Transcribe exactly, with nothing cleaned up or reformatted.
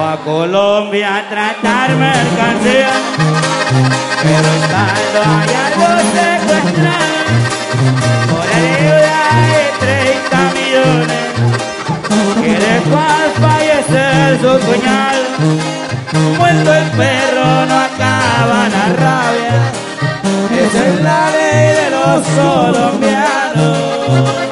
a Colombia a tratar mercancía, pero estando allá lo secuestraron por la deuda de treinta millones, que dejó al fallecer su cuñado. Muerto el perro no acaba la rabia, esa es la ley de los colombianos.